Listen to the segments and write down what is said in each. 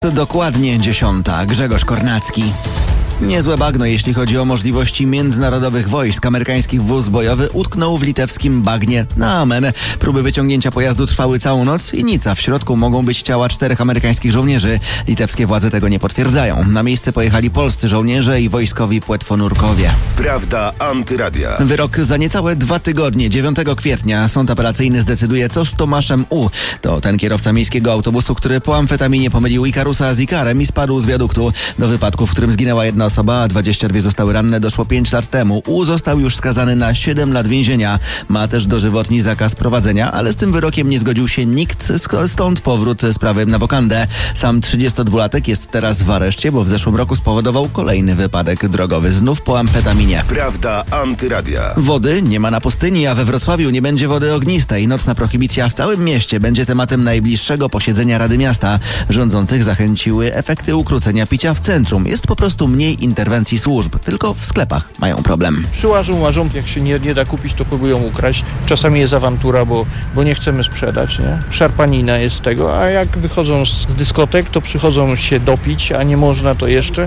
Dokładnie 10. Grzegorz Kornacki. Niezłe bagno, jeśli chodzi o możliwości międzynarodowych wojsk. Amerykański wóz bojowy utknął w litewskim bagnie. Na amen. Próby wyciągnięcia pojazdu trwały całą noc i nic, a w środku mogą być ciała 4 amerykańskich żołnierzy. Litewskie władze tego nie potwierdzają. Na miejsce pojechali polscy żołnierze i wojskowi płetwonurkowie. Prawda Antyradia. Wyrok za niecałe 2 tygodnie. 9 kwietnia sąd apelacyjny zdecyduje, co z Tomaszem U. To ten kierowca miejskiego autobusu, który po amfetaminie pomylił Ikarusa z Ikarem i spadł z wiaduktu. Do wypadku, w którym zginęła jedna osoba, a 22 zostały ranne, doszło 5 lat temu. U został już skazany na 7 lat więzienia. Ma też dożywotni zakaz prowadzenia, ale z tym wyrokiem nie zgodził się nikt, stąd powrót sprawy na wokandę. Sam 32-latek jest teraz w areszcie, bo w zeszłym roku spowodował kolejny wypadek drogowy, znów po amfetaminie. Prawda Antyradia. Wody nie ma na pustyni, a we Wrocławiu nie będzie wody ognistej. Nocna prohibicja w całym mieście będzie tematem najbliższego posiedzenia Rady Miasta. Rządzących zachęciły efekty ukrócenia picia w centrum. Jest po prostu mniej interwencji służb, tylko w sklepach mają problem. Przyłażą, jak się nie da kupić, to próbują ukraść. Czasami jest awantura, bo nie chcemy sprzedać, nie? Szarpanina jest z tego, a jak wychodzą z dyskotek, to przychodzą się dopić, a nie można to jeszcze.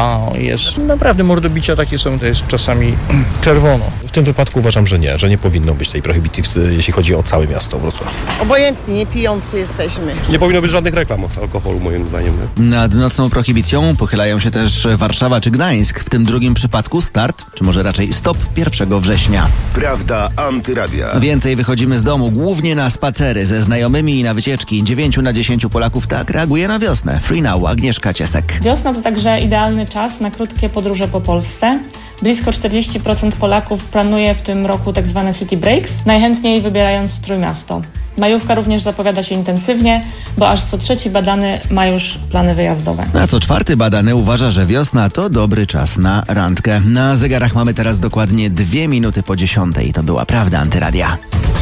Jest. Naprawdę mordobicia takie są, to jest czasami czerwono. W tym wypadku uważam, że nie powinno być tej prohibicji, jeśli chodzi o całe miasto Wrocław. Obojętnie, nie pijący jesteśmy. Nie powinno być żadnych reklam alkoholu, moim zdaniem. Nie? Nad nocną prohibicją pochylają się też Warszawa czy Gdańsk. W tym drugim przypadku start, czy może raczej stop 1 września. Prawda Antyradia. Więcej wychodzimy z domu, głównie na spacery ze znajomymi i na wycieczki. 9 na 10 Polaków tak reaguje na wiosnę. Free Now, Agnieszka Ciesek. Wiosna to także idealny czas na krótkie podróże po Polsce. Blisko 40% Polaków planuje w tym roku tzw. city breaks, najchętniej wybierając Trójmiasto. Majówka również zapowiada się intensywnie, bo aż co 3 badany ma już plany wyjazdowe. A co 4 badany uważa, że wiosna to dobry czas na randkę. Na zegarach mamy teraz dokładnie 2 minuty po 10. To była Prawda Antyradia.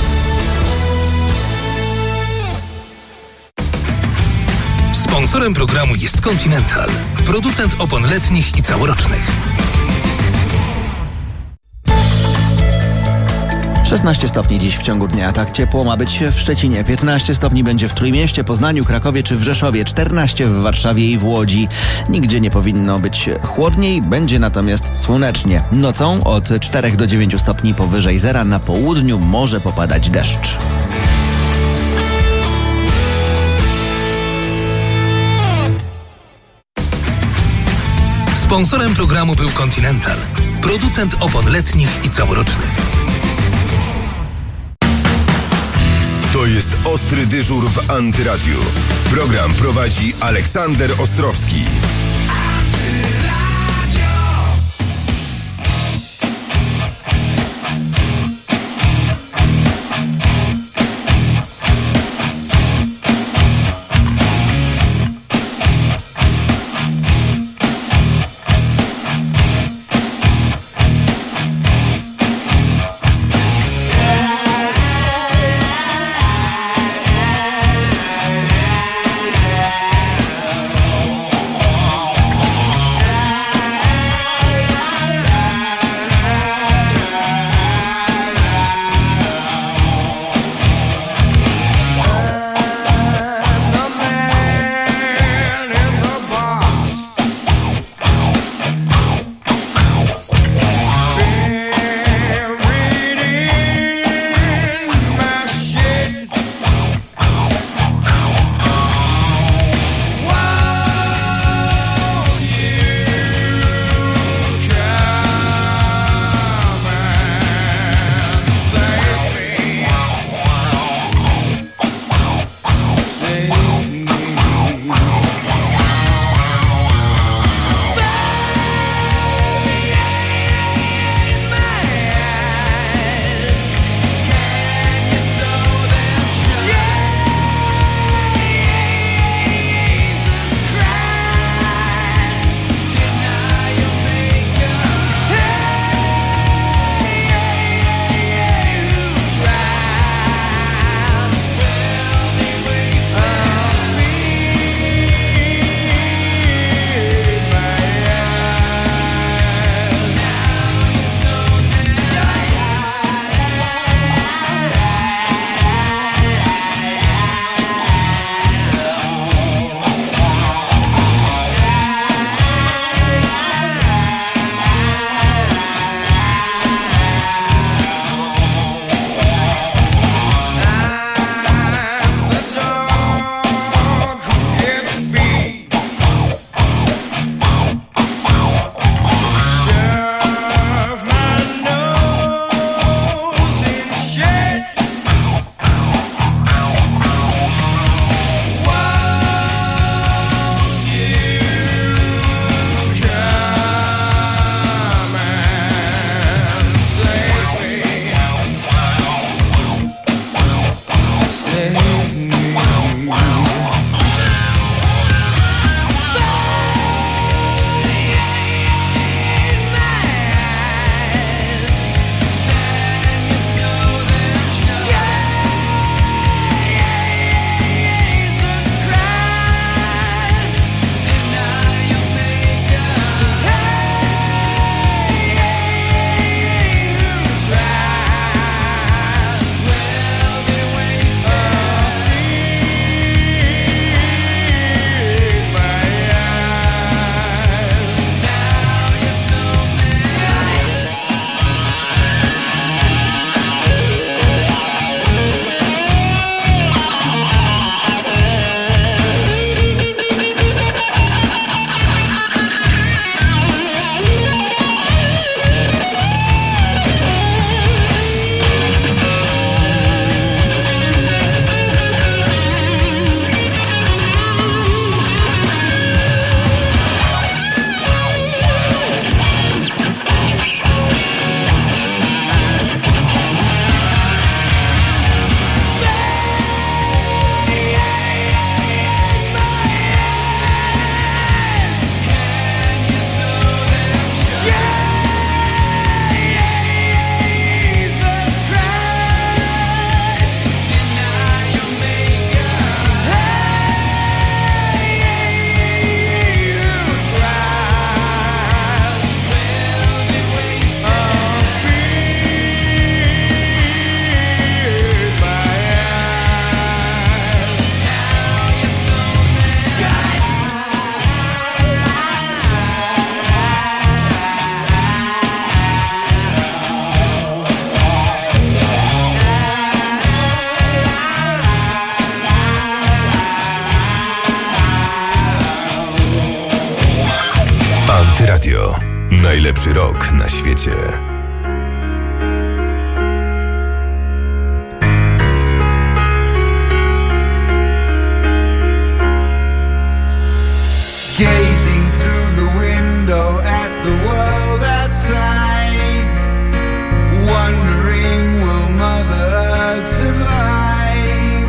Sponsorem programu jest Continental, producent opon letnich i całorocznych. 16 stopni dziś w ciągu dnia. Tak ciepło ma być w Szczecinie. 15 stopni będzie w Trójmieście, Poznaniu, Krakowie czy w Rzeszowie. 14 w Warszawie i w Łodzi. Nigdzie nie powinno być chłodniej, będzie natomiast słonecznie. Nocą od 4 do 9 stopni powyżej zera. Na południu może popadać deszcz. Sponsorem programu był Continental, producent opon letnich i całorocznych. To jest Ostry Dyżur w Antyradiu. Program prowadzi Aleksander Ostrowski. Radio. Najlepszy rok na świecie. Gazing through the window at the world outside, wondering will Mother Earth survive,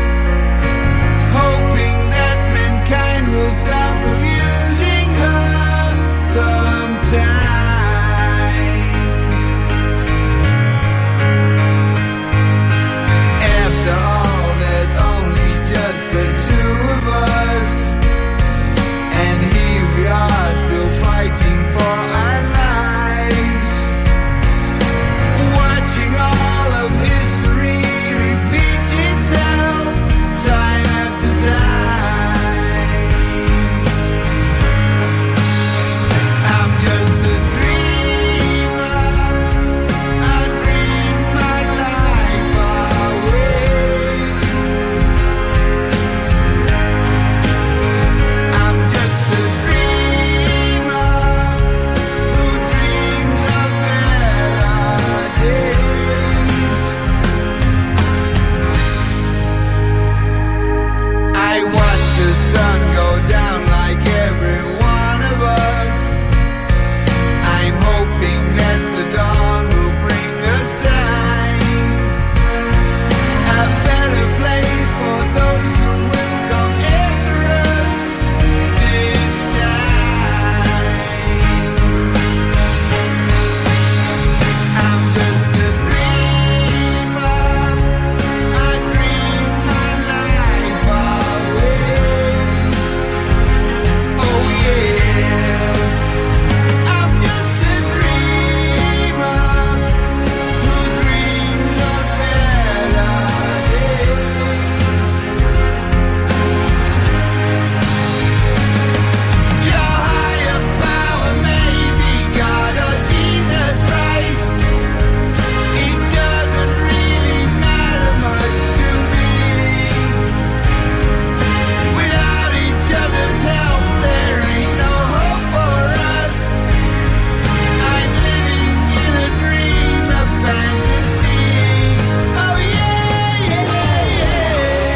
hoping that mankind will stop abusing her sometime. After all, there's only just the two of us, and here we are still fighting for our lives, watching all of history repeat itself time after time. I'm just a dreamer, I dream my life away. I'm just a dreamer who dreams of better days. I watch the sun go down like every one of us. I'm hoping that the dawn will bring a sign, a better place for those who will come after us this time. I'm just a dreamer, I dream my life away. Oh yeah, I'm just a dreamer who dreams of better days. Your higher power may be God or Jesus Christ. It doesn't really matter much to me. Without each other's help, there ain't no hope for us. I'm living in a dream, a fantasy. Oh yeah, yeah, yeah.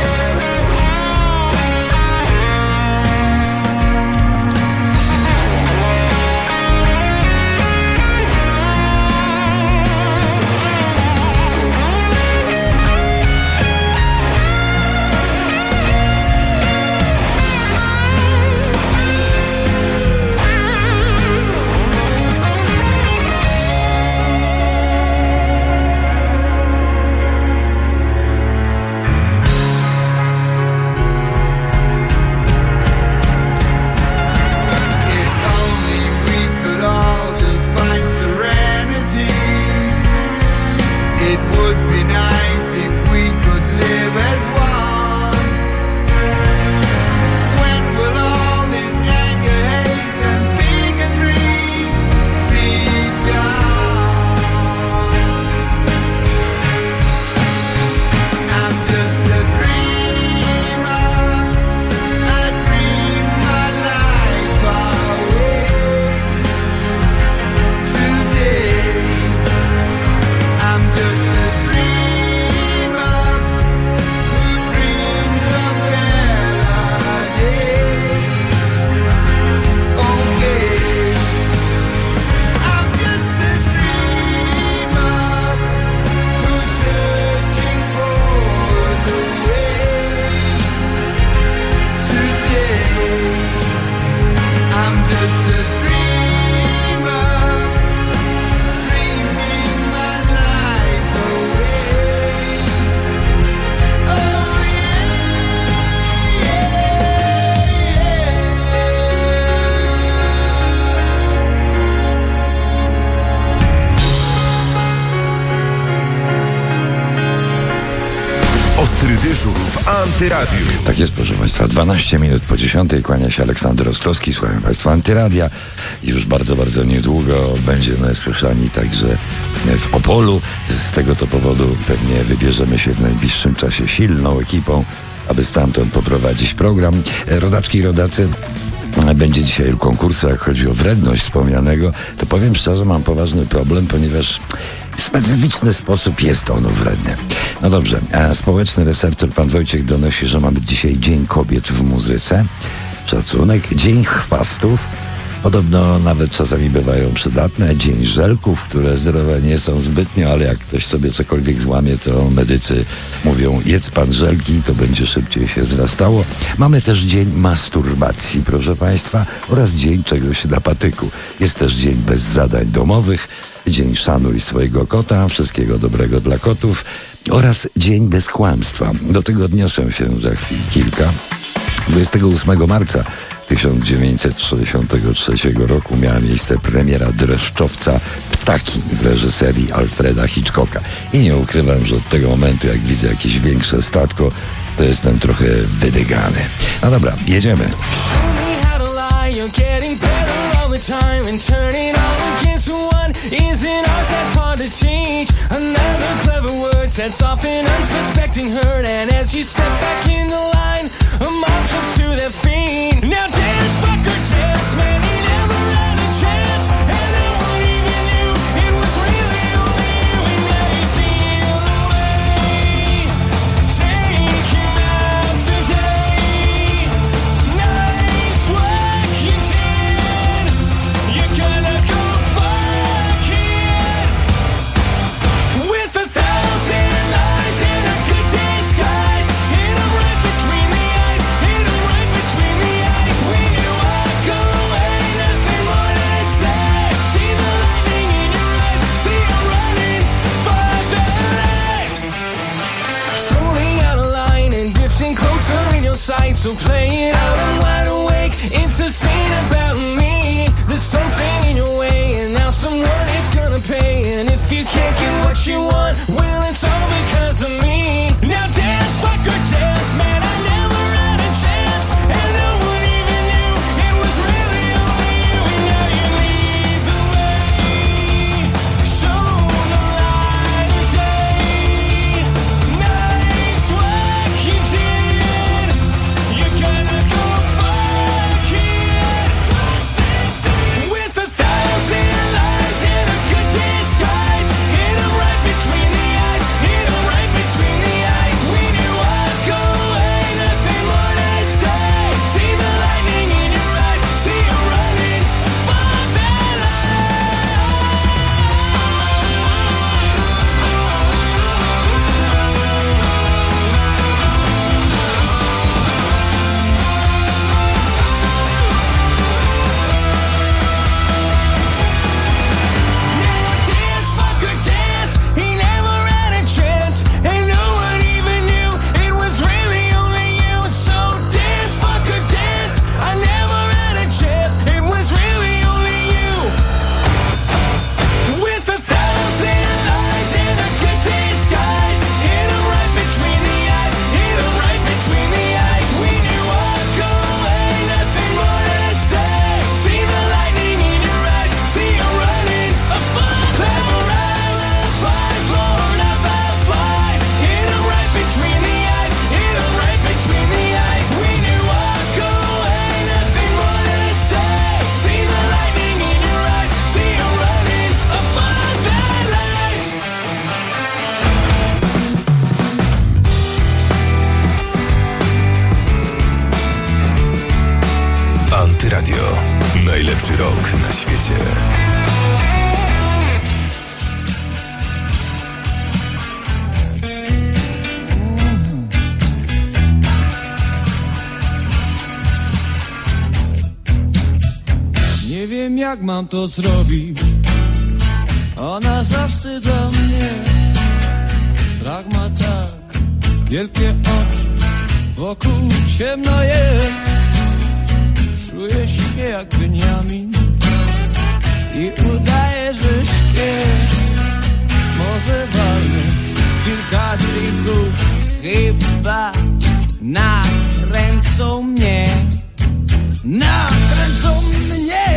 If only we could all just find serenity. It would be nice if we could live as one. When will all this anger, hate, and bigotry be gone? I'm just a dreamer, I dream my life away. Today, I'm just a dreamer who dreams of better days. Okay, I'm just a dreamer who's searching for the way. Today, I'm just a dreamer, dreaming my life away. Oh yeah, Ostry dyżur w Antyradiu. Tak jest, proszę Państwa, 12 minut po 10. Kłania się Aleksander Ostrowski. Słucham Państwa Antyradia. Już bardzo, bardzo niedługo będziemy słyszani także w Opolu. Z tego to powodu pewnie wybierzemy się w najbliższym czasie silną ekipą, aby stamtąd poprowadzić program. Rodaczki i rodacy, będzie dzisiaj o konkursach, chodzi o wredność wspomnianego, to powiem szczerze, mam poważny problem, ponieważ w specyficzny sposób jest ono wredne. No dobrze, a społeczny receptor pan Wojciech donosi, że mamy dzisiaj Dzień Kobiet w muzyce. Szacunek. Dzień chwastów. Podobno nawet czasami bywają przydatne. Dzień żelków, które zdrowe nie są zbytnio, ale jak ktoś sobie cokolwiek złamie, to medycy mówią, jedz pan żelki, to będzie szybciej się zrastało. Mamy też dzień masturbacji, proszę państwa, oraz dzień czegoś na patyku. Jest też dzień bez zadań domowych, dzień szanuj swojego kota, wszystkiego dobrego dla kotów oraz dzień bez kłamstwa. Do tego odniosę się za chwilę kilka. 28 marca 1963 roku miała miejsce premiera dreszczowca Ptaki w reżyserii Alfreda Hitchcocka. I nie ukrywam, że od tego momentu, jak widzę jakieś większe statko, to jestem trochę wydygany. No dobra, jedziemy. Time and turning all against one is an art that's hard to change. Another clever word sets off an unsuspecting hurt, and as you step back in the line, a mob jumps to their feet. Now dance, fucker, dance, man, he never had a chance, and no one even knew it was really only you, and now you steal away. Take him out today. Nice work you did. You're gonna go fuck it with 1,000 lies and a good disguise. Hit 'em right between the eyes. Hit 'em right between the eyes. When you walk away, nothing more to say. See the lightning in your eyes. See 'em running for their lives. Strolling out of line and drifting closer in your sight. So play it out, I'm wide awake. It's a scene about me. There's something in your way, and now someone is gonna pay. And if you can't get what you want, well, it's all because of me. Now dance, fucker, dance, man, I never had a chance, and no one even knew it was really only you, and now you lead the way. Show the light of day. Nice work you did. You're gonna go fuck it with 1,000 lies and a good disguise. Hit 'em right between the eyes. Hit 'em right between the eyes. When you walk away, nothing more to say. See the lightning in your eyes. See 'em running for their Now dance, fucker, dance. He never had a chance, and no one even knew it was really only you. So dance, fucker, dance. I never had a chance. It was really only you. With 1,000 lies and a good disguise. Hit 'em right between the eyes. Hit 'em right between the eyes. When you walk away, nothing more to say. See the lightning in your eyes. See 'em running for clever alibis. Lord of the flies. Hit 'em right between the eyes. Hit 'em right between the eyes. When you walk away, nothing more to say. See the lightning in your eyes. See 'em running for their lives. Antyradio. Najlepszy rok na świecie. Nie wiem jak mam to zrobić. Ona zawstydza mnie. Strach ma tak wielkie oczy. Wokół ciemno jest. Czuję się jak Beniamin i udaję, że śpię. Może walnę kilka trików. Chyba nakręcą mnie. Nakręcą mnie.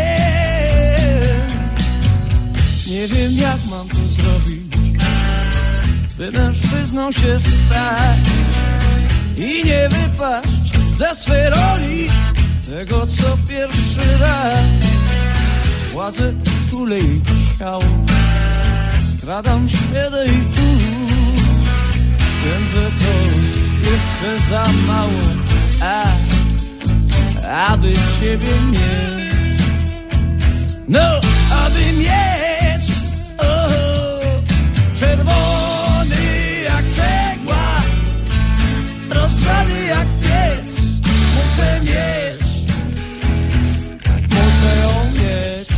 Nie wiem jak mam to zrobić, by mężczyzną się stać i nie wypaść ze swej roli tego, co pierwszy raz władzę czule i ciało. Skradam się do jej ust, wiem, że to jeszcze za mało, aby ciebie mieć. No, aby mieć czerwony jak cegła, rozgrzany jak piec. Muszę mieć, muszę ją mieć.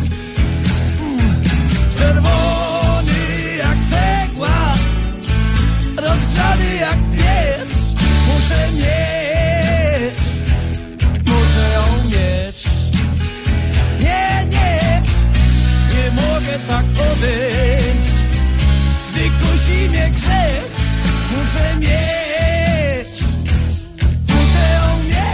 Czerwony jak cegła, rozgrzany jak piec. Muszę mieć, muszę ją mieć. Nie, nie, nie mogę tak odejść, gdy kusi mnie grzech. Muszę mieć, muszę ją mieć.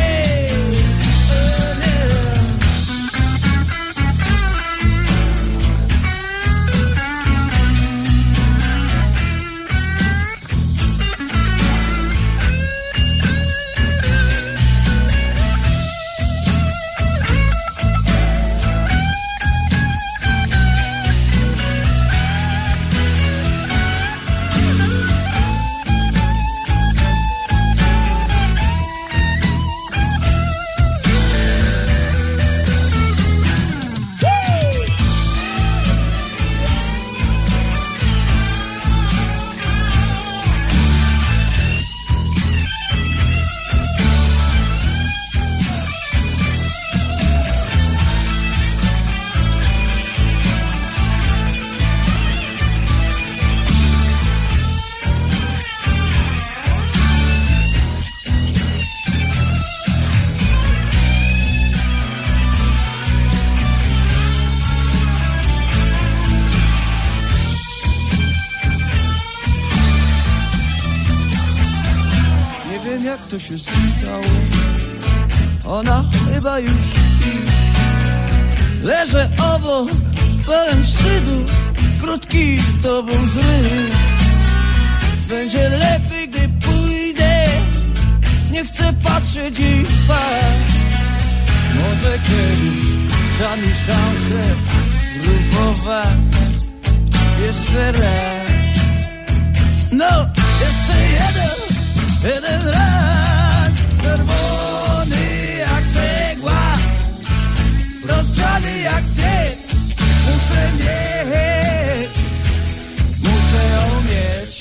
Jak to się stało? Ona chyba już śpi. Leżę obok, pełen wstydu, krótki tobą zryw. Będzie lepiej, gdy pójdę. Nie chcę patrzeć jej w twarz. Może kiedyś da mi szansę spróbować jeszcze raz. No, jeszcze jeden raz. Czerwony jak cegła, rozgrzany jak piec. Muszę mieć, muszę ją mieć.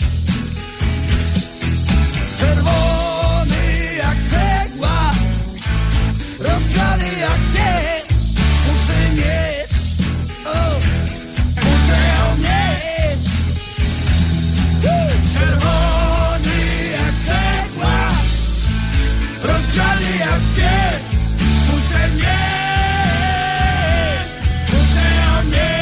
Czerwony jak cegła, rozgrzany jak piec. Muszę mieć, muszę ją mieć. Czerwony jak cegła, rozgrzany jak piec. Muszę mieć, muszę ją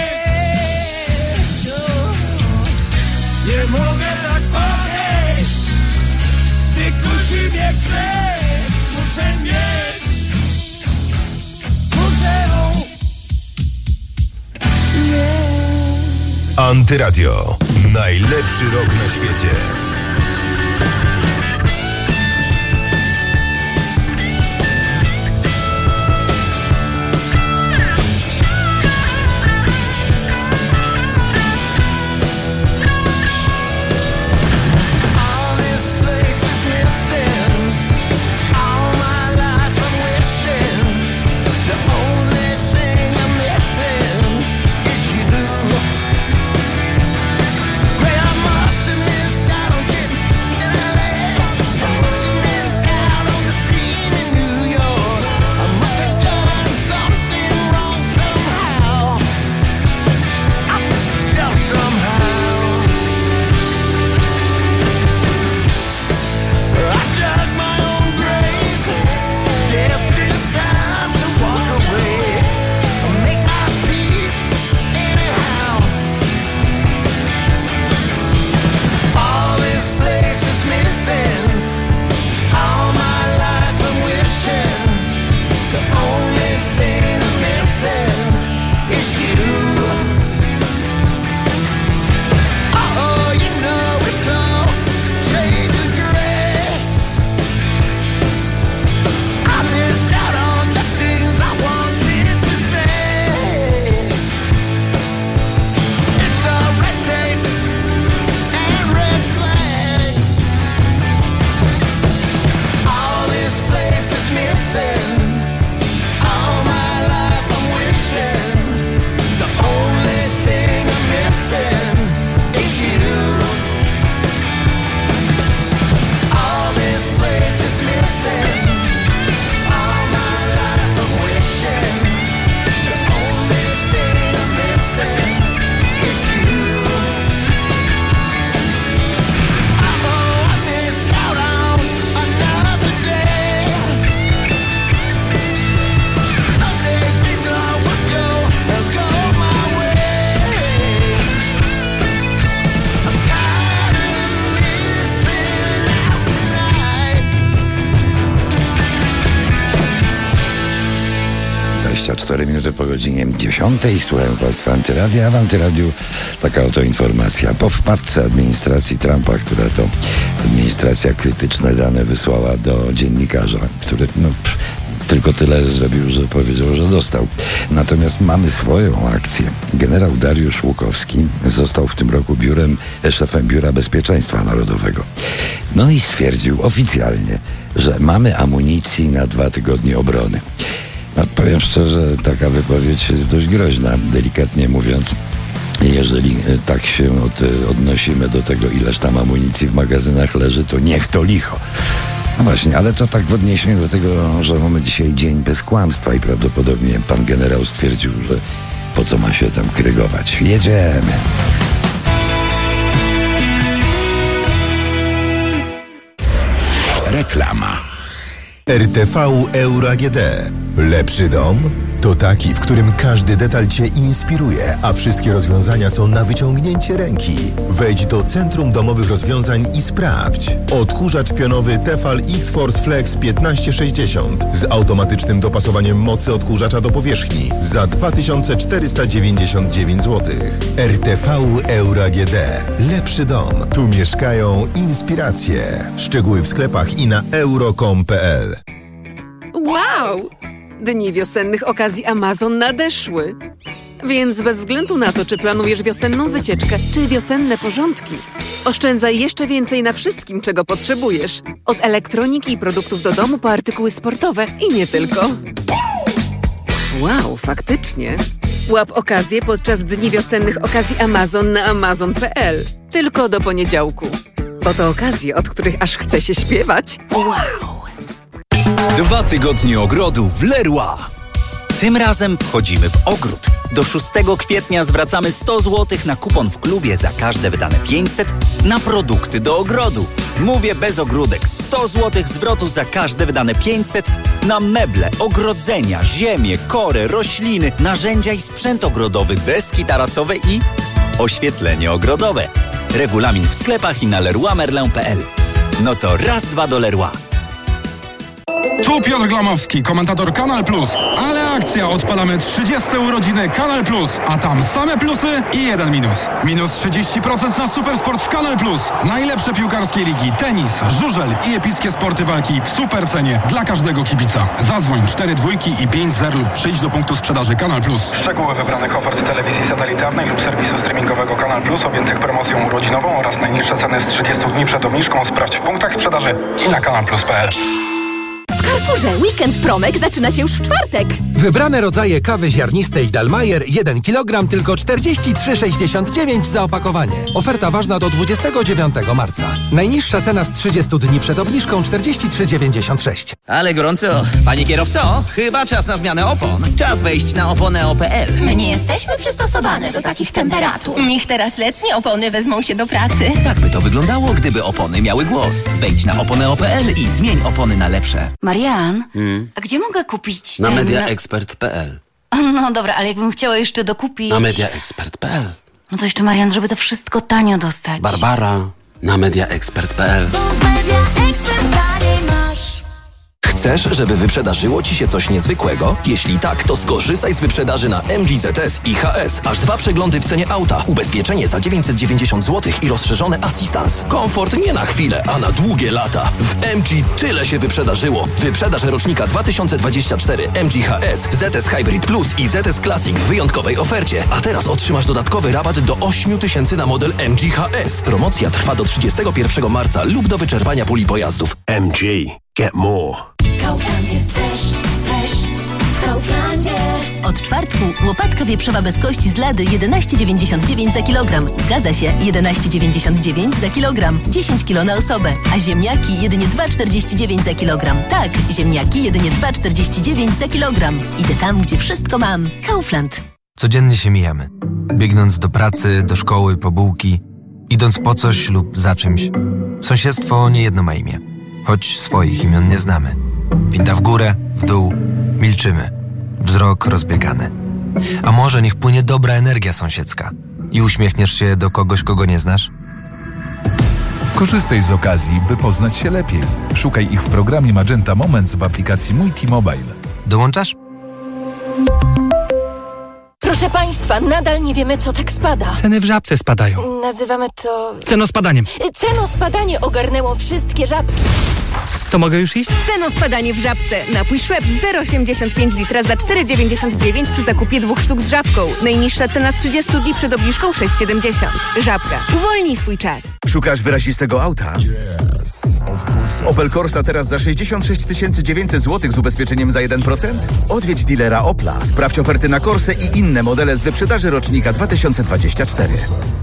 mieć. Nie mogę tak podejść, gdy kusi mnie grzech. Muszę mieć, muszę ją mieć. Antyradio. Najlepszy rok na świecie. I must have missed out on 24 minuty po godzinie 10. Słuchają Państwa Antyradia, a w Antyradiu taka oto informacja. Po wpadce administracji Trumpa, która to administracja krytyczne dane wysłała do dziennikarza, który tylko tyle zrobił, że powiedział, że dostał. Natomiast mamy swoją akcję. Generał Dariusz Łukowski został w tym roku szefem Biura Bezpieczeństwa Narodowego. No i stwierdził oficjalnie, że mamy amunicji na 2 tygodnie obrony. No, powiem szczerze, taka wypowiedź jest dość groźna, delikatnie mówiąc. Jeżeli tak się odnosimy do tego, ileż tam amunicji w magazynach leży, to niech to licho. No właśnie, ale to tak w odniesieniu do tego, że mamy dzisiaj dzień bez kłamstwa i prawdopodobnie pan generał stwierdził, że po co ma się tam krygować. Jedziemy. Reklama. RTV Euro AGD. Lepszy dom? To taki, w którym każdy detal Cię inspiruje, a wszystkie rozwiązania są na wyciągnięcie ręki. Wejdź do Centrum Domowych Rozwiązań i sprawdź. Odkurzacz pionowy Tefal X-Force Flex 1560 z automatycznym dopasowaniem mocy odkurzacza do powierzchni za 2499 zł. RTV Euro AGD. Lepszy dom. Tu mieszkają inspiracje. Szczegóły w sklepach i na euro.com.pl. Wow! Dni wiosennych okazji Amazon nadeszły. Więc bez względu na to, czy planujesz wiosenną wycieczkę, czy wiosenne porządki, oszczędzaj jeszcze więcej na wszystkim, czego potrzebujesz. Od elektroniki i produktów do domu po artykuły sportowe i nie tylko. Wow, faktycznie. Łap okazję podczas Dni wiosennych okazji Amazon na amazon.pl. Tylko do poniedziałku. Bo to okazje, od których aż chce się śpiewać. Wow! 2 tygodnie ogrodu w Leroy. Tym razem wchodzimy w ogród. Do 6 kwietnia zwracamy 100 zł na kupon w klubie za każde wydane 500 na produkty do ogrodu. Mówię bez ogródek. 100 zł zwrotu za każde wydane 500 na meble, ogrodzenia, ziemię, korę, rośliny, narzędzia i sprzęt ogrodowy, deski tarasowe i oświetlenie ogrodowe. Regulamin w sklepach i na leroymerlin.pl. No to raz, dwa do Leroy. Tu Piotr Glamowski, komentator Kanal Plus. Ale akcja, odpalamy 30. urodziny Kanal Plus, a tam same plusy i jeden minus. Minus 30% na Supersport w Kanal Plus. Najlepsze piłkarskie ligi, tenis, żużel i epickie sporty walki w super cenie dla każdego kibica. Zadzwoń 4 dwójki i 5-0 lub przyjdź do punktu sprzedaży Kanal Plus. Szczegóły wybranych ofert telewizji satelitarnej lub serwisu streamingowego Kanal Plus objętych promocją urodzinową oraz najniższe ceny z 30 dni przed obniżką sprawdź w punktach sprzedaży i na kanalplus.pl. W Carrefourze Weekend Promek zaczyna się już w czwartek. Wybrane rodzaje kawy ziarnistej Dalmajer 1 kg tylko 43,69 za opakowanie. Oferta ważna do 29 marca. Najniższa cena z 30 dni przed obniżką 43,96. Ale gorąco. Panie kierowco, chyba czas na zmianę opon. Czas wejść na oponę.pl. My nie jesteśmy przystosowane do takich temperatur. Niech teraz letnie opony wezmą się do pracy. Tak by to wyglądało, gdyby opony miały głos. Wejdź na oponę.pl i zmień opony na lepsze. Marian, a gdzie mogę kupić Na mediaexpert.pl. No dobra, ale jakbym chciała jeszcze dokupić... Na mediaexpert.pl. No to jeszcze, Marian, żeby to wszystko tanio dostać. Barbara, na mediaexpert.pl. Chcesz, żeby wyprzedażyło Ci się coś niezwykłego? Jeśli tak, to skorzystaj z wyprzedaży na MG ZS i HS. Aż 2 przeglądy w cenie auta, ubezpieczenie za 990 zł i rozszerzony asystans. Komfort nie na chwilę, a na długie lata. W MG tyle się wyprzedażyło. Wyprzedaż rocznika 2024 MG HS, ZS Hybrid Plus i ZS Classic w wyjątkowej ofercie. A teraz otrzymasz dodatkowy rabat do 8 000 na model MG HS. Promocja trwa do 31 marca lub do wyczerpania puli pojazdów. MG. Get more. Kaufland jest fresh w Kauflandzie. Od czwartku łopatka wieprzowa bez kości z lady 11,99 za kilogram. Zgadza się, 11,99 za kilogram. 10 kilo na osobę. A ziemniaki jedynie 2,49 za kilogram. Tak, ziemniaki jedynie 2,49 za kilogram. Idę tam, gdzie wszystko mam. Kaufland. Codziennie się mijamy. Biegnąc do pracy, do szkoły, po bułki. Idąc po coś lub za czymś. Sąsiedztwo niejedno ma imię. Choć swoich imion nie znamy. Winda w górę, w dół, milczymy. Wzrok rozbiegany. A może niech płynie dobra energia sąsiedzka i uśmiechniesz się do kogoś, kogo nie znasz? Korzystaj z okazji, by poznać się lepiej. Szukaj ich w programie Magenta Moments w aplikacji Mój T-Mobile. Dołączasz? Proszę Państwa, nadal nie wiemy, co tak spada. Ceny w Żabce spadają. Nazywamy to... Cenospadaniem. Cenospadanie ogarnęło wszystkie Żabki. To mogę już iść? Cenospadanie w Żabce. Napój Schweppes 0,85 litra za 4,99 przy zakupie 2 sztuk z Żabką. Najniższa cena z 30 dni przed obniżką 6,70. Żabka. Uwolnij swój czas. Szukasz wyrazistego auta? Opel Corsa teraz za 66 900 zł z ubezpieczeniem za 1%? Odwiedź dealera Opla, sprawdź oferty na Corsę i inne modele z wyprzedaży rocznika 2024.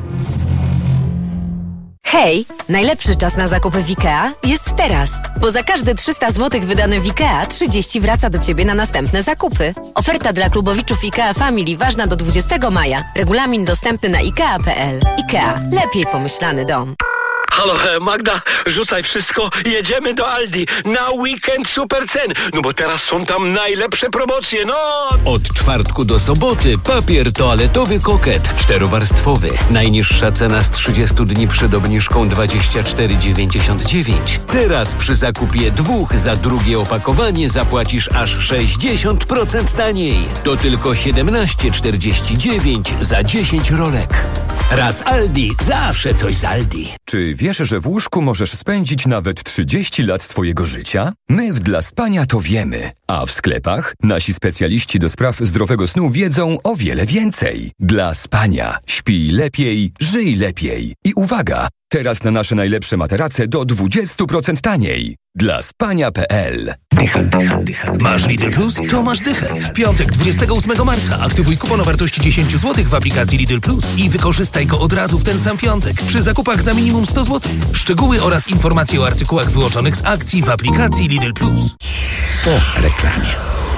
Hej, najlepszy czas na zakupy w IKEA jest teraz, bo za każde 300 zł wydane w IKEA 30 wraca do Ciebie na następne zakupy. Oferta dla klubowiczów IKEA Family ważna do 20 maja. Regulamin dostępny na IKEA.pl. IKEA. Lepiej pomyślany dom. Halo, Magda, rzucaj wszystko, jedziemy do Aldi na weekend super cen, no bo teraz są tam najlepsze promocje, no! Od czwartku do soboty papier toaletowy Koket 4-warstwowy. Najniższa cena z 30 dni przed obniżką 24,99. Teraz przy zakupie 2 za drugie opakowanie zapłacisz aż 60% taniej. To tylko 17,49 za 10 rolek. Raz Aldi, zawsze coś z Aldi. Czy wiesz, że w łóżku możesz spędzić nawet 30 lat swojego życia? My w Dla Spania to wiemy. A w sklepach nasi specjaliści do spraw zdrowego snu wiedzą o wiele więcej. Dla Spania. Śpij lepiej, żyj lepiej. I uwaga! Teraz na nasze najlepsze materace do 20% taniej. Dla spania.pl. Masz Lidl Plus? To masz dychę. W piątek, 28 marca aktywuj kupon o wartości 10 zł w aplikacji Lidl Plus i wykorzystaj go od razu w ten sam piątek przy zakupach za minimum 100 zł. Szczegóły oraz informacje o artykułach wyłączonych z akcji w aplikacji Lidl Plus. Po reklamie.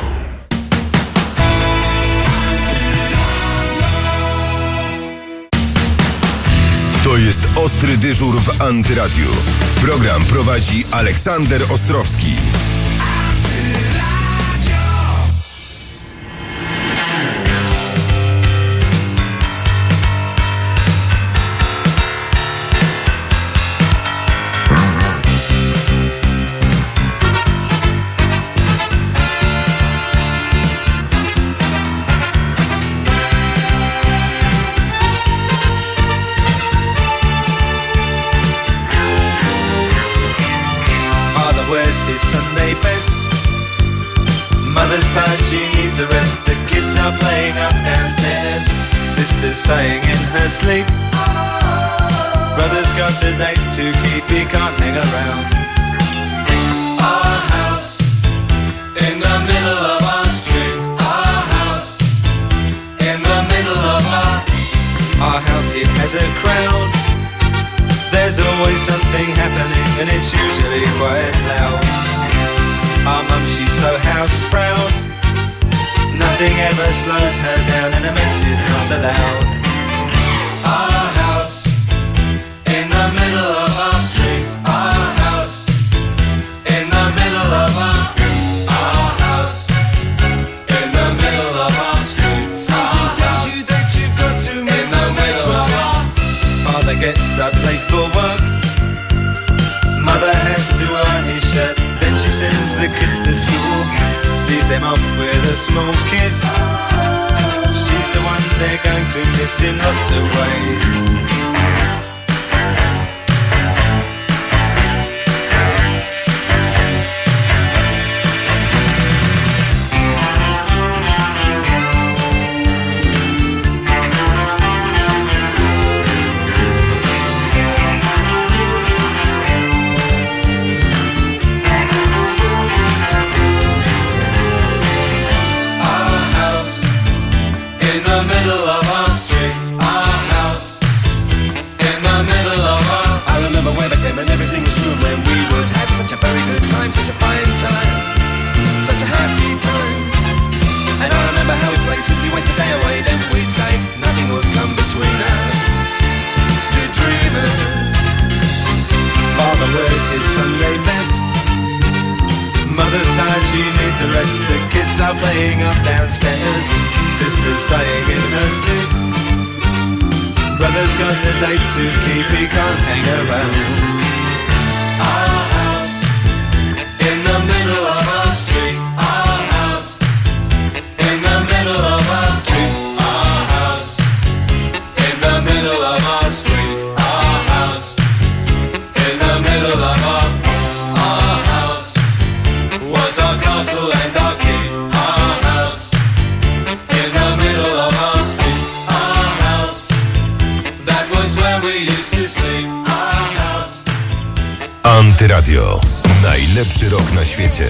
To jest Ostry Dyżur w Antyradiu. Program prowadzi Aleksander Ostrowski. His Sunday best. Mother's tired, she needs a rest. The kids are playing up downstairs. Sister's sighing in her sleep. Brother's got a date to keep, he can't hang around. Our house in the middle of our street. Our house in the middle of our house. It has a crowd. There's always something happening and it's usually quite loud. Our mum, she's so house proud. Nothing ever slows her down and a mess is not allowed. Our house in the middle of our street. Our house in the middle of our house in the middle of our street. Something tells you that you've got to move in the middle of our. Father gets up late for work. Mother has to earn his shirt. Then she sends the kids to school, sees them off with a small kiss. She's the one they're going to miss in lots of ways. Simply waste the day away, then we'd say nothing would come between us. Two dreamers. Father wears his Sunday best. Mother's tired, she needs a rest. The kids are playing up downstairs. Sister's sighing in her sleep. Brother's got a date to keep, he can't hang around. Our house in the middle of our street. Our house in the middle of our street. Our Antyradio. Najlepszy rok na świecie.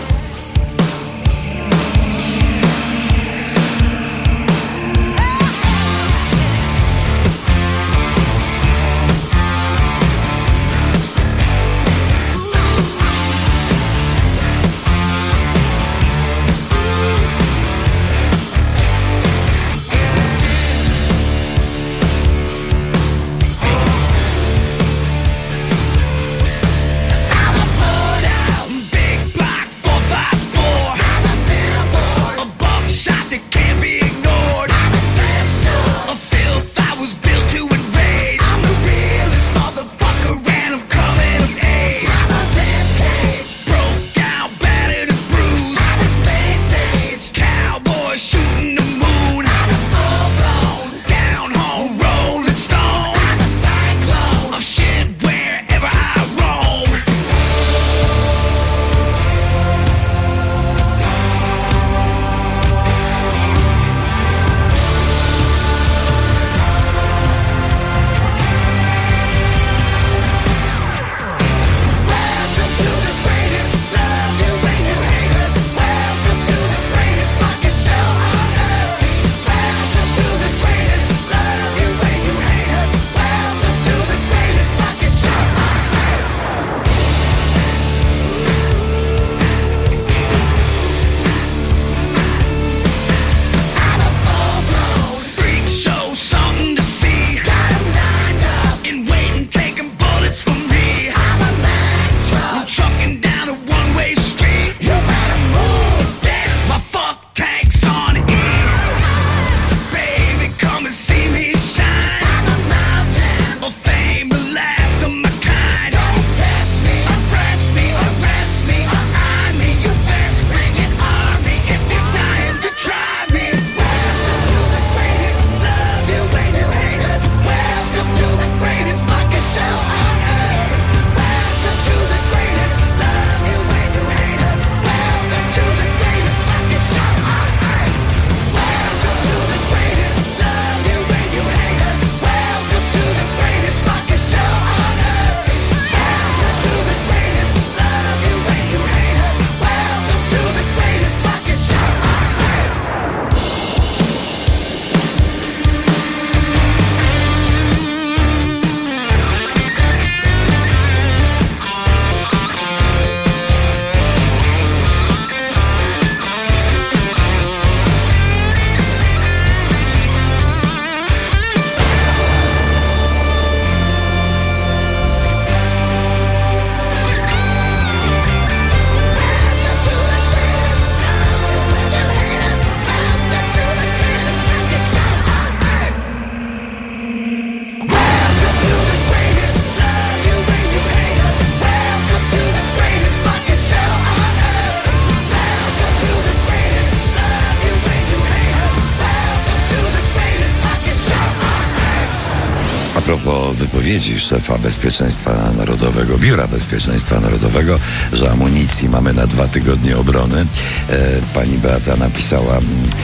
propos wypowiedzi szefa Bezpieczeństwa Narodowego, Biura Bezpieczeństwa Narodowego, że amunicji mamy na 2 tygodnie obrony. Pani Beata napisała,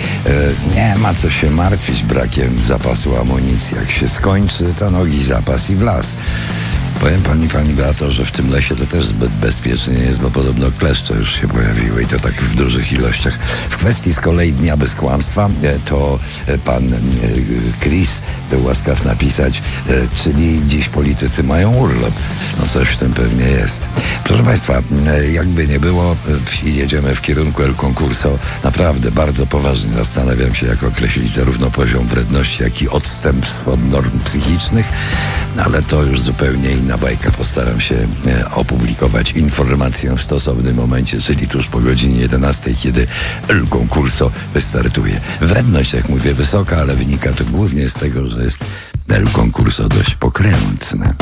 nie ma co się martwić brakiem zapasu amunicji. Jak się skończy, to nogi zapas i w las. Powiem pani Beato, że w tym lesie to też zbyt bezpiecznie nie jest, bo podobno kleszcze już się pojawiły i to tak w dużych ilościach. W kwestii z kolei Dnia Bez Kłamstwa, to pan Chris był łaskaw napisać, czyli dziś politycy mają urlop. No coś w tym pewnie jest. Proszę państwa, jakby nie było, jedziemy w kierunku El Concurso. Naprawdę bardzo poważnie zastanawiam się, jak określić zarówno poziom wredności, jak i odstępstw od norm psychicznych, ale to już zupełnie inna bajka. Postaram się opublikować informację w stosownym momencie, czyli tuż po godzinie 11, kiedy El Concurso wystartuje. Wredność, jak mówię, wysoka, ale wynika to głównie z tego, że jest El Concurso dość pokrętne.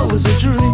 was a dream.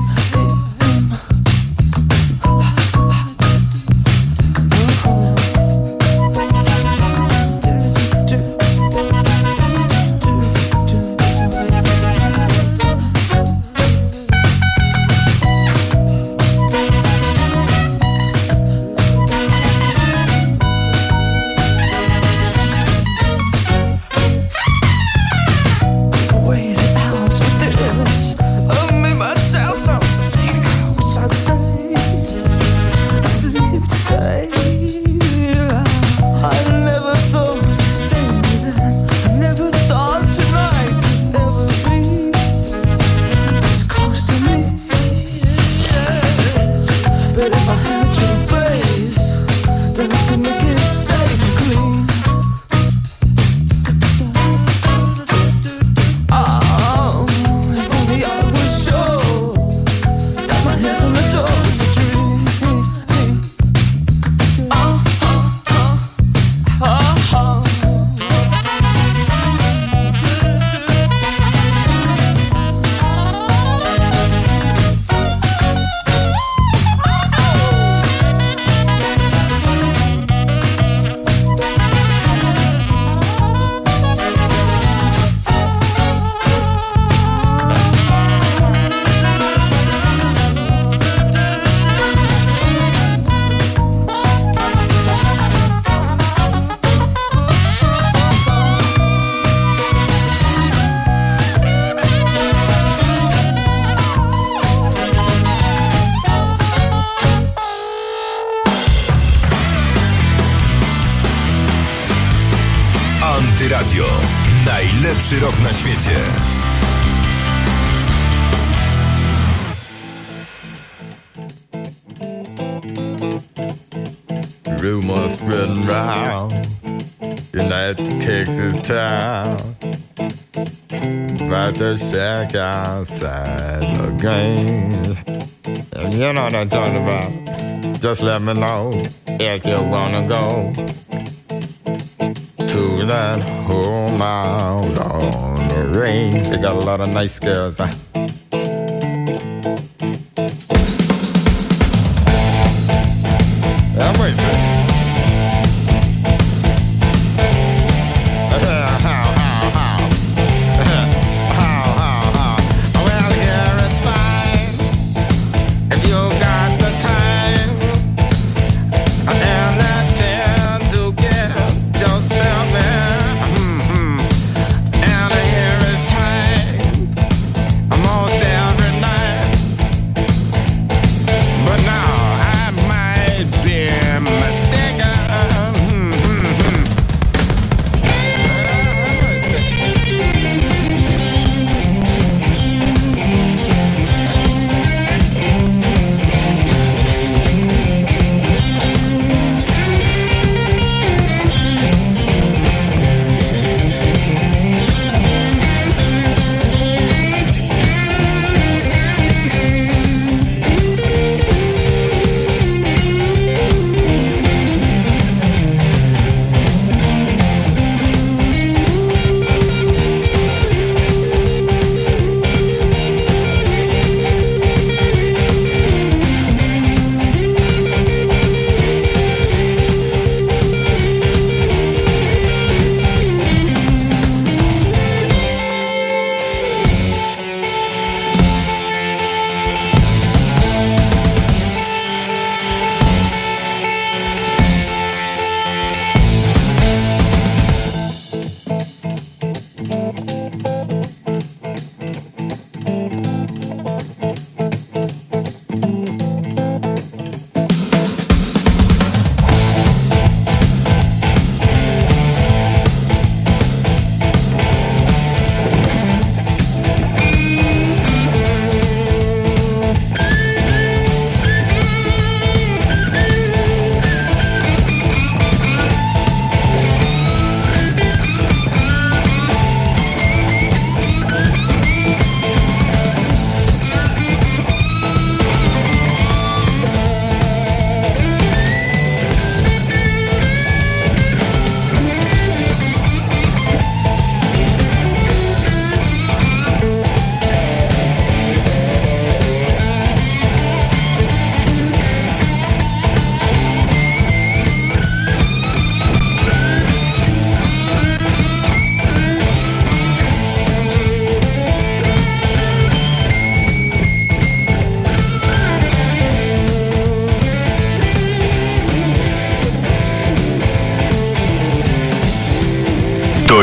Radio. Najlepszy rok na świecie. Rumors spreading round in that Texas town about the shack outside the game. And you know what I'm talking about. Just let me know if you wanna go to that home out on the range. They got a lot of nice girls. I'm waiting.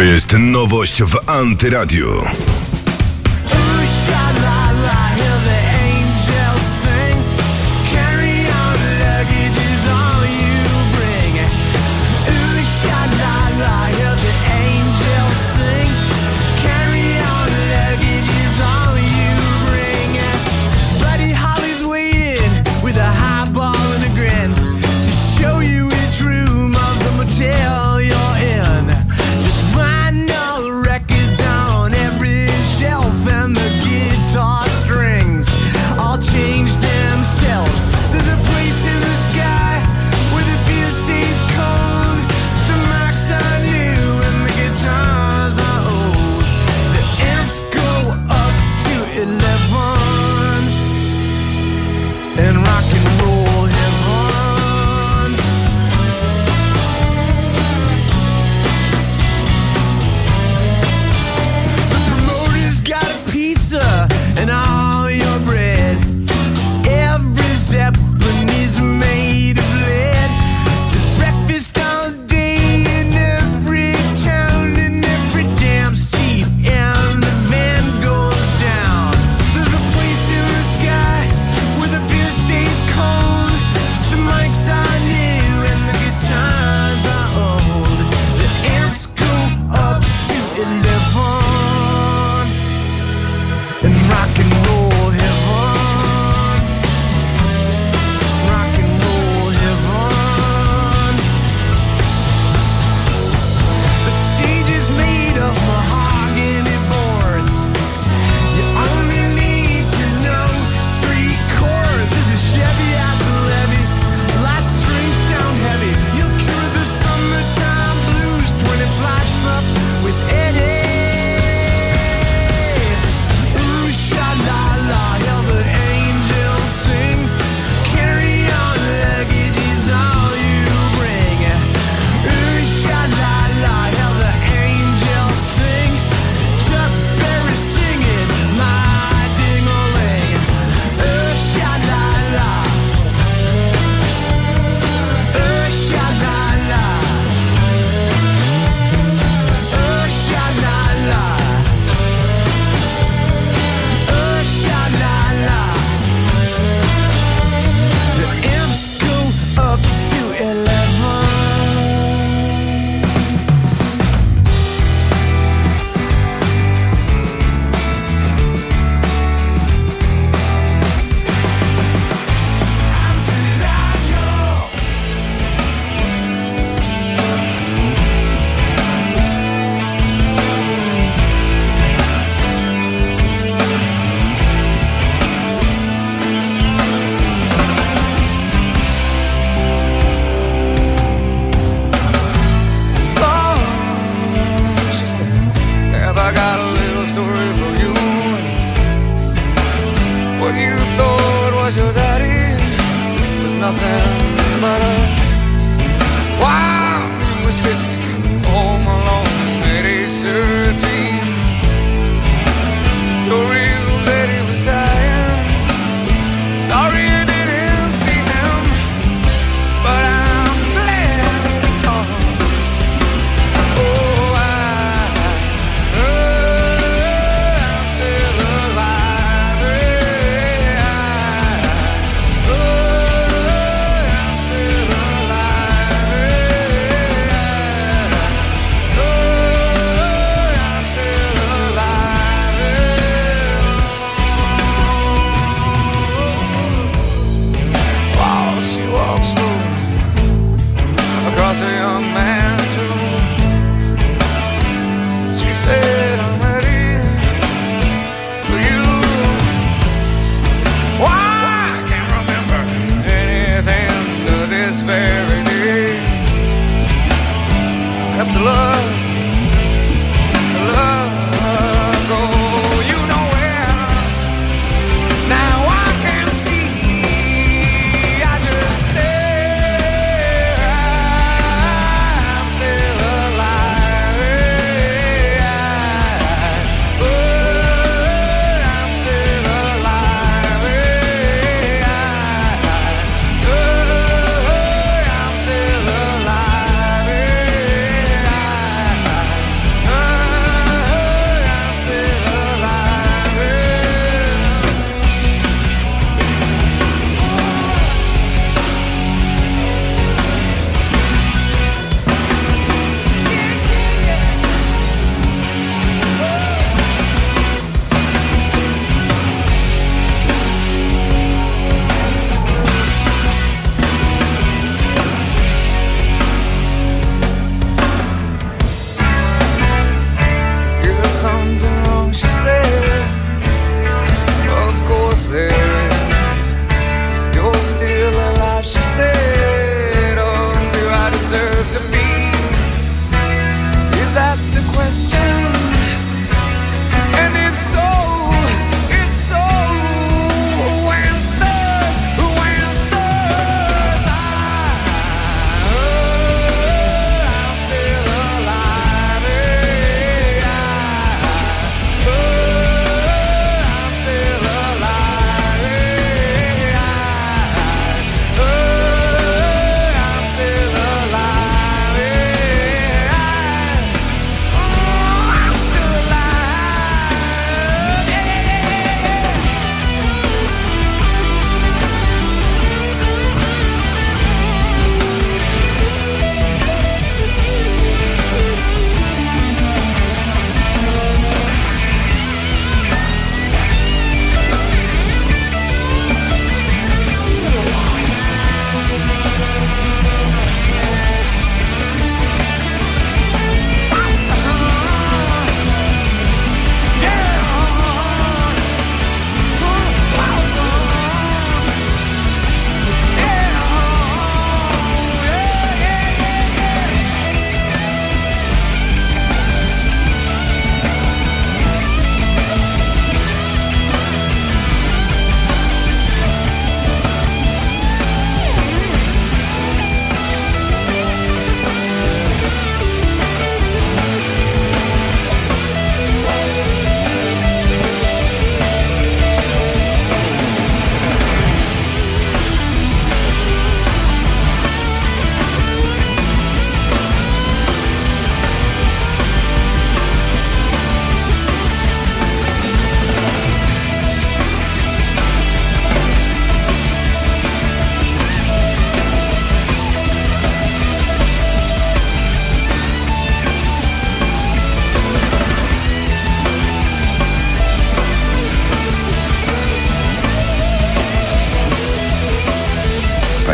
jest nowość w Antyradiu.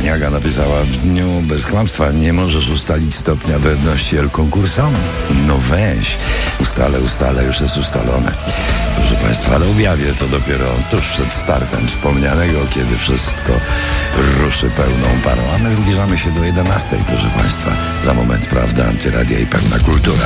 Aga napisała: w dniu bez kłamstwa nie możesz ustalić stopnia wredności El Concurso? No weź, ustalę, już jest ustalone. Proszę Państwa, ale objawię to dopiero tuż przed startem wspomnianego, kiedy wszystko ruszy pełną parą. A my zbliżamy się do 11, proszę Państwa. Za moment, prawda, Antyradia i Pełna Kultura.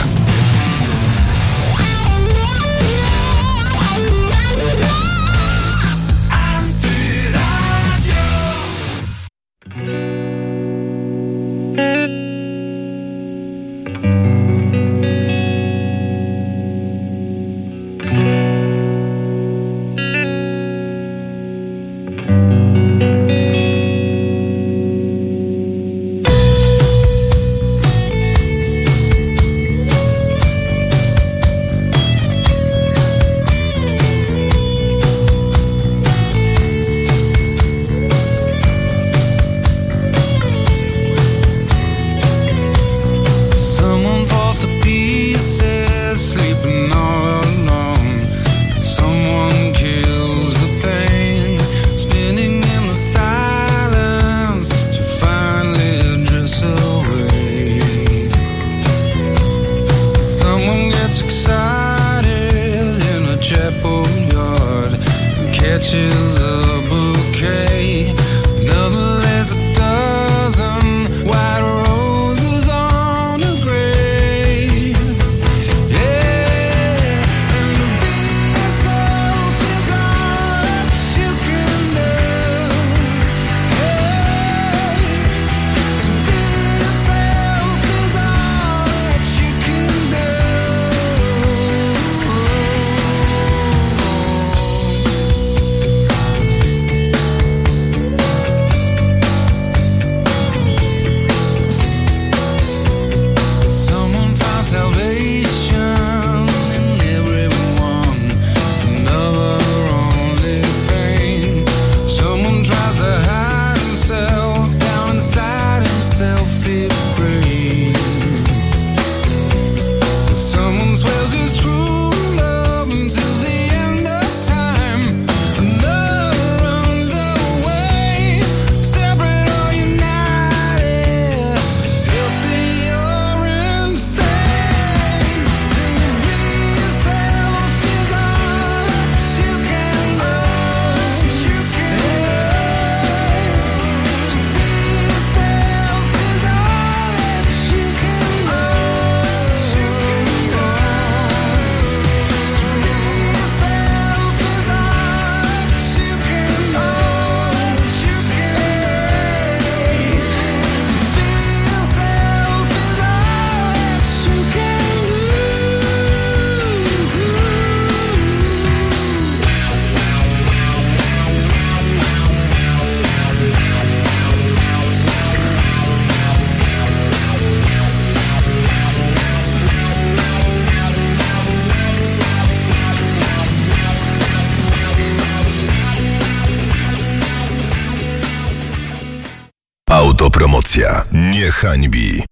Autopromocja nie hańbi.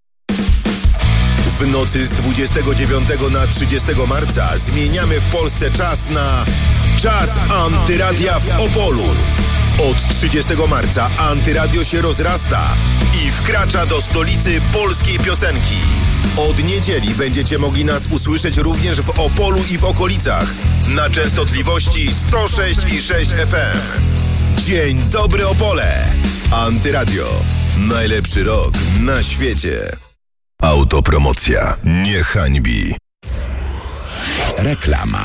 W nocy z 29 na 30 marca zmieniamy w Polsce czas na Czas Antyradia w Opolu. Od 30 marca Antyradio się rozrasta i wkracza do stolicy polskiej piosenki. Od niedzieli będziecie mogli nas usłyszeć również w Opolu i w okolicach na częstotliwości 106,6 FM. Dzień dobry Opole! Antyradio. Najlepszy rok na świecie. Autopromocja nie hańbi. Reklama.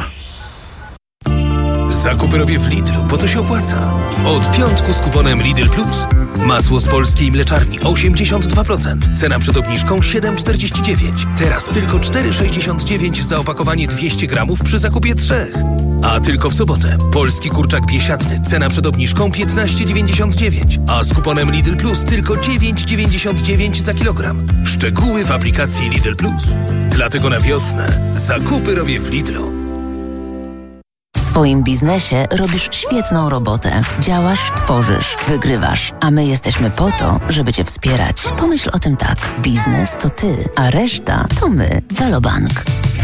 Zakupy robię w Lidlu, bo to się opłaca. Od piątku z kuponem Lidl Plus. Masło z polskiej mleczarni 82%. Cena przed obniżką 7,49. Teraz tylko 4,69 za opakowanie 200 gramów przy zakupie 3. A tylko w sobotę. Polski kurczak biesiadny. Cena przed obniżką 15,99. A z kuponem Lidl Plus tylko 9,99 za kilogram. Szczegóły w aplikacji Lidl Plus. Dlatego na wiosnę zakupy robię w Lidlu. W swoim biznesie robisz świetną robotę. Działasz, tworzysz, wygrywasz. A my jesteśmy po to, żeby Cię wspierać. Pomyśl o tym tak. Biznes to Ty, a reszta to my. Velobank.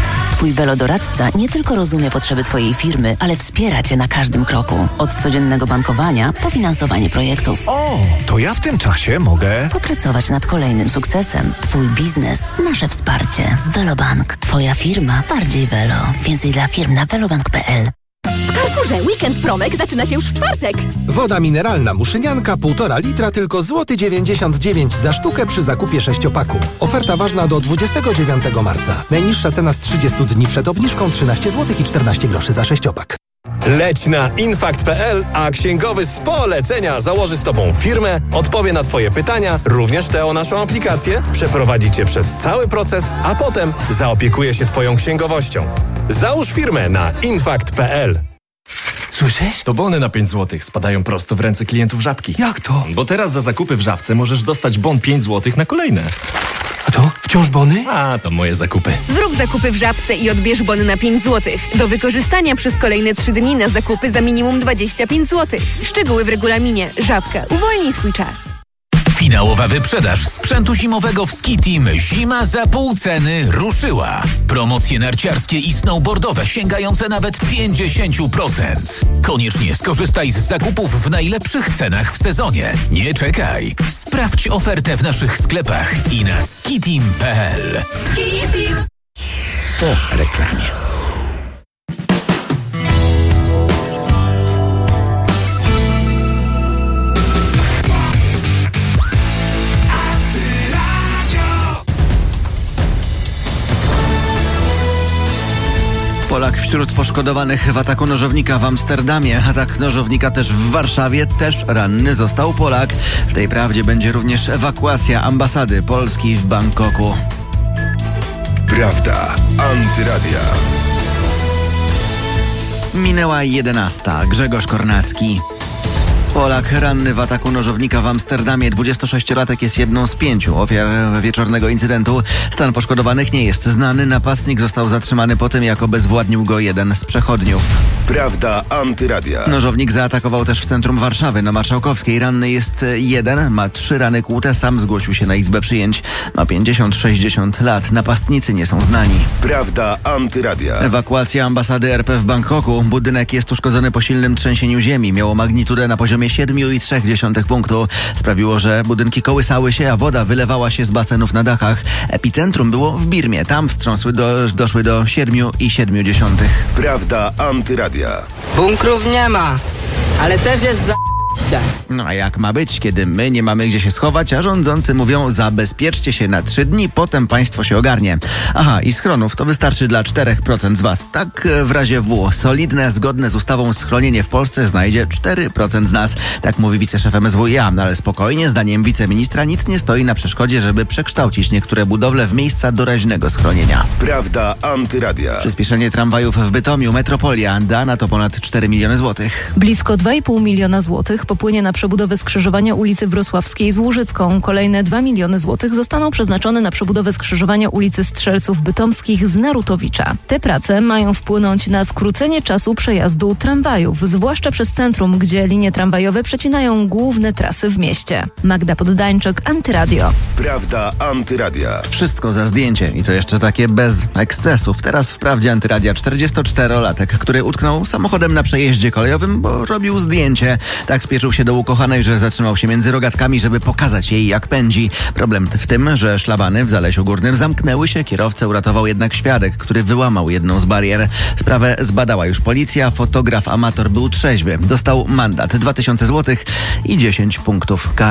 Twój Velodoradca nie tylko rozumie potrzeby Twojej firmy, ale wspiera Cię na każdym kroku. Od codziennego bankowania po finansowanie projektów. O, to ja w tym czasie mogę popracować nad kolejnym sukcesem. Twój biznes, nasze wsparcie. Velobank. Twoja firma bardziej Velo. Więcej dla firm na velobank.pl. W Carrefourze Weekend Promek zaczyna się już w czwartek. Woda mineralna Muszynianka 1,5 litra tylko złoty 99 za sztukę przy zakupie 6-paku. Oferta ważna do 29 marca. Najniższa cena z 30 dni przed obniżką 13 zł i 14 groszy za 6-pak. Leć na infakt.pl, a księgowy z polecenia założy z Tobą firmę, odpowie na Twoje pytania, również te o naszą aplikację, przeprowadzi Cię przez cały proces, a potem zaopiekuje się Twoją księgowością. Załóż firmę na infakt.pl. Słyszysz? To bony na 5 zł spadają prosto w ręce klientów Żabki. Jak to? Bo teraz za zakupy w Żabce możesz dostać bon 5 zł na kolejne. A to? Wciąż bony? A, to moje zakupy. Zrób zakupy w Żabce i odbierz bony na 5 zł. Do wykorzystania przez kolejne 3 dni na zakupy za minimum 25 zł. Szczegóły w regulaminie. Żabka. Uwolnij swój czas. Finałowa wyprzedaż sprzętu zimowego w Ski Team Zima za pół ceny ruszyła. Promocje narciarskie i snowboardowe sięgające nawet 50%. Koniecznie skorzystaj z zakupów w najlepszych cenach w sezonie. Nie czekaj. Sprawdź ofertę w naszych sklepach i na skiteam.pl. Po reklamie. Polak wśród poszkodowanych w ataku nożownika w Amsterdamie. Atak nożownika też w Warszawie. Też ranny został Polak. W tej prawdzie będzie również ewakuacja ambasady Polski w Bangkoku. Prawda Antyradia. Minęła 11. Grzegorz Kornacki. Polak ranny w ataku nożownika w Amsterdamie. 26-latek jest jedną z 5 ofiar wieczornego incydentu. Stan poszkodowanych nie jest znany. Napastnik został zatrzymany po tym, jak obezwładnił go jeden z przechodniów. Prawda Antyradia. Nożownik zaatakował też w centrum Warszawy na Marszałkowskiej. Ranny jest jeden, ma 3 rany kłute. Sam zgłosił się na izbę przyjęć. Ma 50-60 lat. Napastnicy nie są znani. Prawda Antyradia. Ewakuacja ambasady RP w Bangkoku. Budynek jest uszkodzony po silnym trzęsieniu ziemi. Miało magnitudę na poziomie 7,3 punktu. Sprawiło, że budynki kołysały się, a woda wylewała się z basenów na dachach. Epicentrum było w Birmie. Tam wstrząsły doszły do 7,7. Prawda Antyradia. Bunkrów nie ma, ale też jest za... No a jak ma być, kiedy my nie mamy gdzie się schować, a rządzący mówią: zabezpieczcie się na 3 dni, potem państwo się ogarnie. Aha, i schronów to wystarczy dla 4% z was. Tak w razie W. Solidne, zgodne z ustawą schronienie w Polsce znajdzie 4% z nas. Tak mówi wiceszef MSWiA, ale spokojnie, zdaniem wiceministra nic nie stoi na przeszkodzie, żeby przekształcić niektóre budowle w miejsca doraźnego schronienia. Prawda Antyradia. Przyspieszenie tramwajów w Bytomiu. Metropolia da na to ponad 4 miliony złotych. Blisko 2,5 miliona złotych popłynie na przebudowę skrzyżowania ulicy Wrocławskiej z Łużycką. Kolejne 2 miliony złotych zostaną przeznaczone na przebudowę skrzyżowania ulicy Strzelców Bytomskich z Narutowicza. Te prace mają wpłynąć na skrócenie czasu przejazdu tramwajów, zwłaszcza przez centrum, gdzie linie tramwajowe przecinają główne trasy w mieście. Magda Poddańczyk, Antyradio. Prawda Antyradia. Wszystko za zdjęcie i to jeszcze takie bez ekscesów. Teraz w Prawdzie Antyradia 44-latek, który utknął samochodem na przejeździe kolejowym, bo robił zdjęcie. Tak spieszył się do ukochanej, że zatrzymał się między rogatkami, żeby pokazać jej, jak pędzi. Problem w tym, że szlabany w Zalesiu Górnym zamknęły się. Kierowcę uratował jednak świadek, który wyłamał jedną z barier. Sprawę zbadała już policja. Fotograf amator był trzeźwy. Dostał mandat 2000 zł i 10 punktów kary.